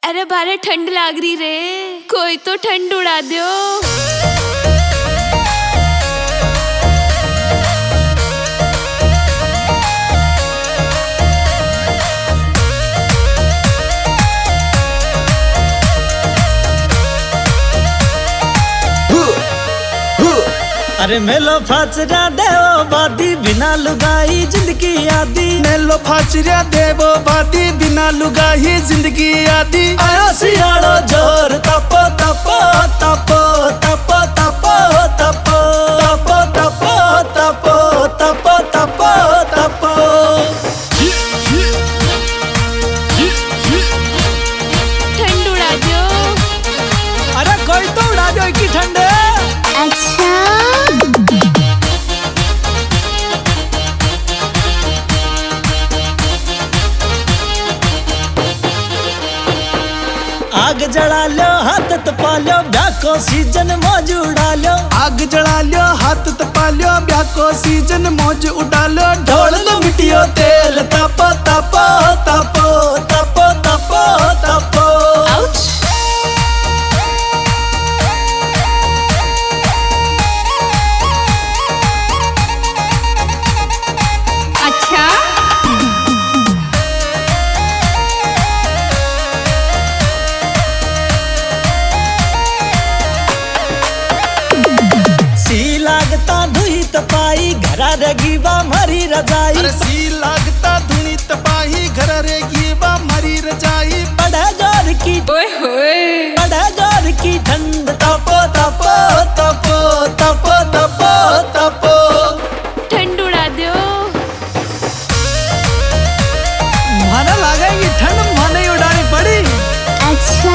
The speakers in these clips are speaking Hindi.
अरे बारे ठंड लाग रही रे, कोई तो ठंड उड़ा दो। अरे मेलो फाचरा देवो बादी बिना लुगाई जिंदगी आदी। मेलो फाचरा देवो बादी बिना लुगाई जिंदगी आदी। आयो सियाड़ो जोर तपो तपो तपो तपो तपो तपो तपो तपो तपो तपो तपो। ठंड उड़ा दो। अरे कोई तो उड़ा दो की ठंड। अच्छा आग जला लो हाथ तपा लो ब्याह को सीजन मौज उड़ा लो। आग जला लो हाथ तपा लो ब्याह को सीजन मौज उड़ा लो। ढोल लो मिट्टियो तेल तपो तपो तपो तपो तपो तपो। अच्छा सी लागता धुई तपाई घरा रेगी बा मरी रजाई। अरे सी लागता धुनी तपाही घर रेगी बा मरी रजाई। बड़े जोर की ओए होए बड़े जोर की ठंड तपो तपो तपो तपो तपो तपो। ठंड उड़ा दो। माना लागेगी ठंड माने उड़ानी पड़ी। अच्छा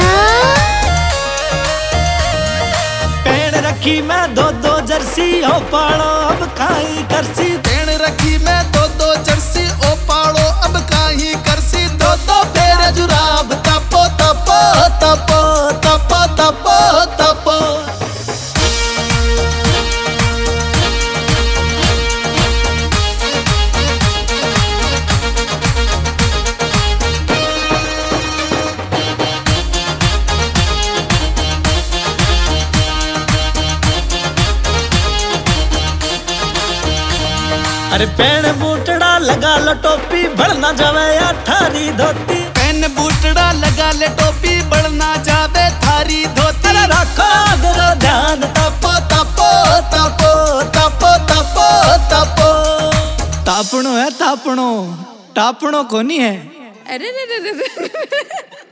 पेड़ रखी मैं दो दो जर्सी हो पाड़ो अब काई करसी। पेड़ रखी मैं दो दो जर्सी ओ पाड़ो अब काई करसी। दो दो फेरे जुराब तपो तपो तपो तपो तपो तपो। अरे पेन बूटड़ा लगा लो टोपी बढ़ना जावे या थारी धोती। पेन बूटड़ा लगा ले टोपी बढ़ना जावे थारी धोती। अरे रखो अगरो ध्यान तपो तपो तपो तपो तपो तपो। तापणो है तापणो टापणो कोनी है। अरे